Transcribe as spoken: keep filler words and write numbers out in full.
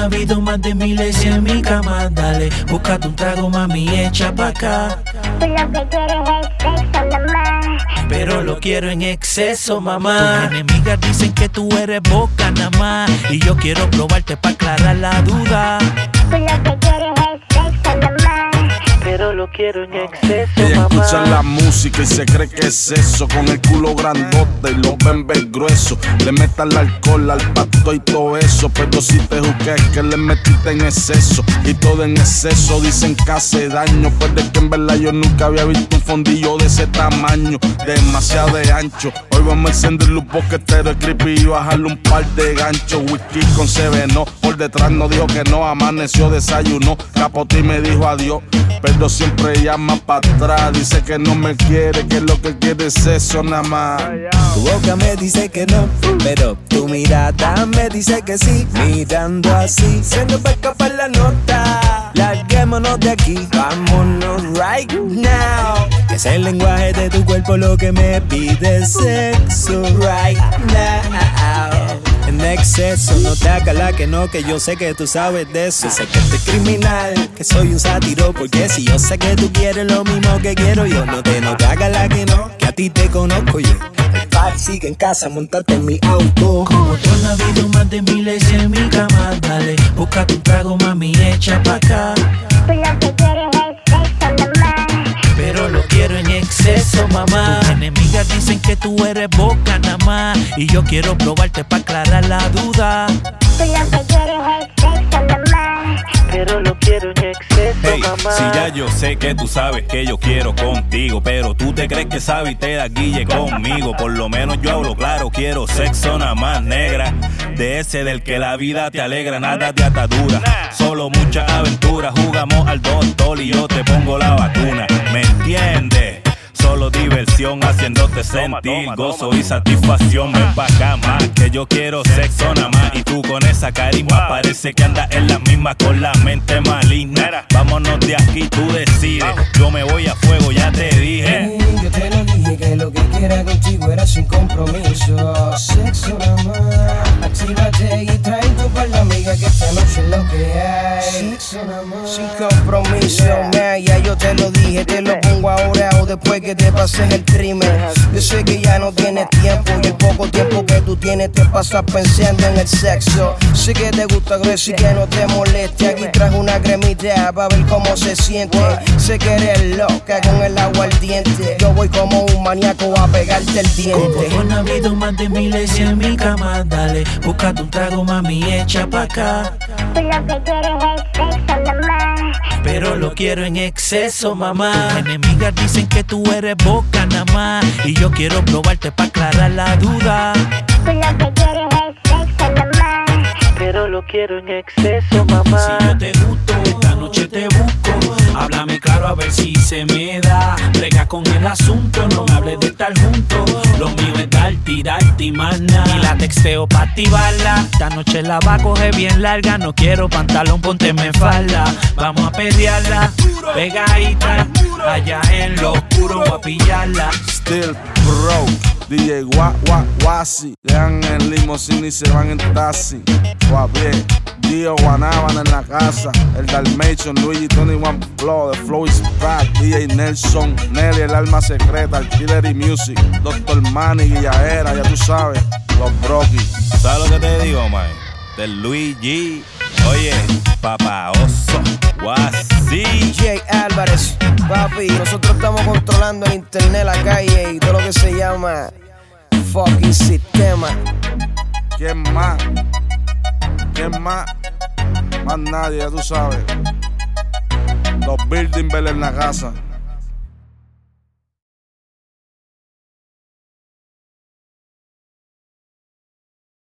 ha habido más de miles y en mi cama. Dale, búscate un trago, mami, echa pa' acá. Tú lo que quieres es sexo nada más, pero lo quiero en exceso, mamá. Tus enemigas dicen que tú eres boca nada más, y yo quiero probarte pa' aclarar la duda. tú lo que quieres es sexo nada más, pero lo quiero en exceso, Ella mamá. escucha la música y se cree que es eso, con el culo grandote y los bembes gruesos. Le meta el alcohol al pasto y todo eso, pero si te juzgué es que le metiste en exceso. Y todo en exceso dicen que hace daño, pues de que en verdad yo nunca había visto un fondillo de ese tamaño, demasiado de ancho. Hoy vamos a encenderle un boquetero creepy y bajarle un par de ganchos. Whisky con seveno, por detrás no dijo que no, amaneció, desayunó, capotó y me dijo adiós. Pero siempre llama para atrás, dice que no me quiere, que lo que quiere es eso nada más. Tu boca me dice que no, pero tu mirada me dice que sí. Mirando así, se nos va a escapar la nota. Larguémonos de aquí, vámonos right now. Que es el lenguaje de tu cuerpo lo que me pide sexo right now. En exceso, no te hagas la que no, que yo sé que tú sabes de eso. Sé que estoy criminal, que soy un sátiro, porque si yo sé que tú quieres lo mismo que quiero yo, no te, no te hagas la que no, que a ti te conozco yo. El party sigue en casa, montarte en mi auto. Como tú no ha habido más de miles y en mi cama. Dale, búscate un trago, mami, echa pa' acá. tú lo que quieres es sexo nada más, pero lo quiero en exceso, mamá. Tus enemigas dicen que tú eres boca nada más, y yo quiero probarte pa' aclarar la duda. tú lo que quieres es sexo nada más, pero lo quiero en exceso, Hey, mamá. si ya yo sé que tú sabes que yo quiero contigo, pero tú te crees que sabes y te da guille conmigo. Por lo menos yo hablo claro, quiero sexo nada más, negra. De ese del que la vida te alegra, nada de atadura, solo mucha aventura. Jugamos al doctor y yo te pongo la vacuna, ¿me entiendes? Solo diversión haciéndote sentir gozo y satisfacción. Ven pa' acá más, que yo quiero sexo nada más. Y tú con esa carisma parece que andas en la misma con la mente maligna. Vámonos de aquí, tú decides. Yo me voy a fuego, ya te dije. Hey, yo te lo dije que lo que quiera contigo era sin compromiso. Sexo nada más, actívate y trae tu par de amiga que esta noche es lo que hay. Sexo nada más, sin compromiso, yeah. Ya yo te lo dije, te lo pongo ahora o después que te pases el crimen. Yo sé que ya no tienes tiempo y el poco tiempo que tú tienes te pasas pensando en el sexo. Sé que te gusta grueso y que no te moleste. Aquí traje una cremita para ver cómo se siente. Sé que eres loca con el agua ardiente. Yo voy como un maníaco a pegarte el diente. Como no ha habido más de miles y en mi cama. Dale, búscate un trago, mami, echa pa' acá. tú lo que quieres es sexo nada más, pero lo quiero en exceso, mamá. Tus enemigas dicen que tú eres boca nada más, y yo quiero probarte pa' aclarar la duda. tú lo que quieres es sexo nada más, pero lo quiero en exceso, mamá. Si yo te gusto, esta noche te busco. Háblame claro a ver si se me da. Brega con el asunto, no me hables de estar juntos. Lo mío es dar, tirarte y más nada. Y la texteo pa' activarla. Esta noche la va a coger bien larga. No quiero pantalón, pónteme en falda. Vamos a pelearla, pegadita. Allá en lo oscuro voy a pillarla. Still Bro, D J Gua Gua Guasi. Llegan en limosina y se van en taxi. Guapie, Dio Guanábana en la casa. El Dalmation, Luigi, Tony One Flow. The Flow is back. D J Nelson, Nelly, el alma secreta. Artillery Music, doctor Manny, Guillaera, ya tú sabes. Los Brocky. ¿Sabes lo que te digo, man? Del Luigi. Oye, Papá Oso, Guasi. D J Álvarez, papi, nosotros estamos controlando el internet, la calle y todo lo que se llama fucking sistema. ¿Quién más? ¿Quién más? Más nadie, ya tú sabes. Los Building Bell en la casa.